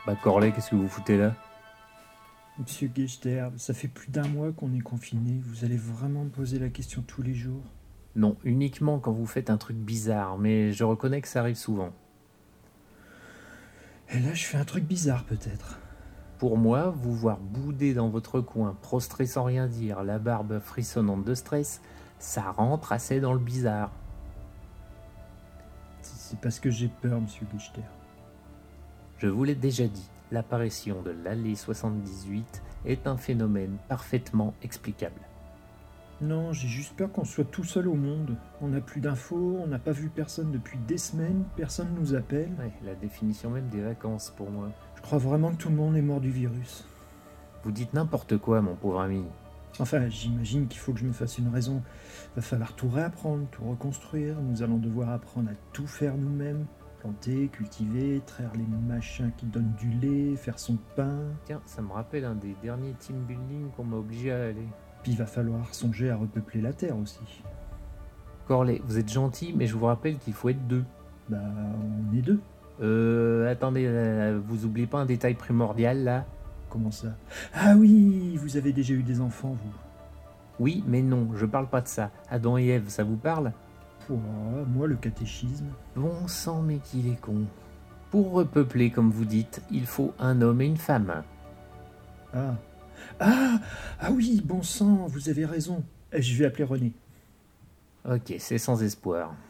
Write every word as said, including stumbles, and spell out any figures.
Bah Corley, qu'est-ce que vous foutez là? Monsieur Gechter, ça fait plus d'un mois qu'on est confiné. Vous allez vraiment me poser la question tous les jours? Non, uniquement quand vous faites un truc bizarre, mais je reconnais que ça arrive souvent. Et là, je fais un truc bizarre peut-être. Pour moi, vous voir bouder dans votre coin, prostré sans rien dire, la barbe frissonnante de stress, ça rentre assez dans le bizarre. C'est parce que j'ai peur, monsieur Gechter. Je vous l'ai déjà dit, l'apparition de l'allée soixante-dix-huit est un phénomène parfaitement explicable. Non, j'ai juste peur qu'on soit tout seul au monde. On n'a plus d'infos, on n'a pas vu personne depuis des semaines, personne nous appelle. Ouais, la définition même des vacances pour moi. Je crois vraiment que tout le monde est mort du virus. Vous dites n'importe quoi, mon pauvre ami. Enfin, j'imagine qu'il faut que je me fasse une raison. Va falloir tout réapprendre, tout reconstruire. Nous allons devoir apprendre à tout faire nous-mêmes. Planter, cultiver, traire les machins qui donnent du lait, faire son pain. Tiens, ça me rappelle un des derniers team building qu'on m'a obligé à aller. Puis il va falloir songer à repeupler la terre aussi. Corley, vous êtes gentil, mais je vous rappelle qu'il faut être deux. Bah, on est deux. Euh, attendez, euh, vous oubliez pas un détail primordial là? Comment ça? Ah oui, vous avez déjà eu des enfants, vous? Oui, mais non, je parle pas de ça. Adam et Ève, ça vous parle? Pouah, moi, le catéchisme. Bon sang, mais qu'il est con. Pour repeupler, comme vous dites, il faut un homme et une femme. Ah. Ah Ah oui, bon sang, vous avez raison. Je vais appeler René. Ok, c'est sans espoir.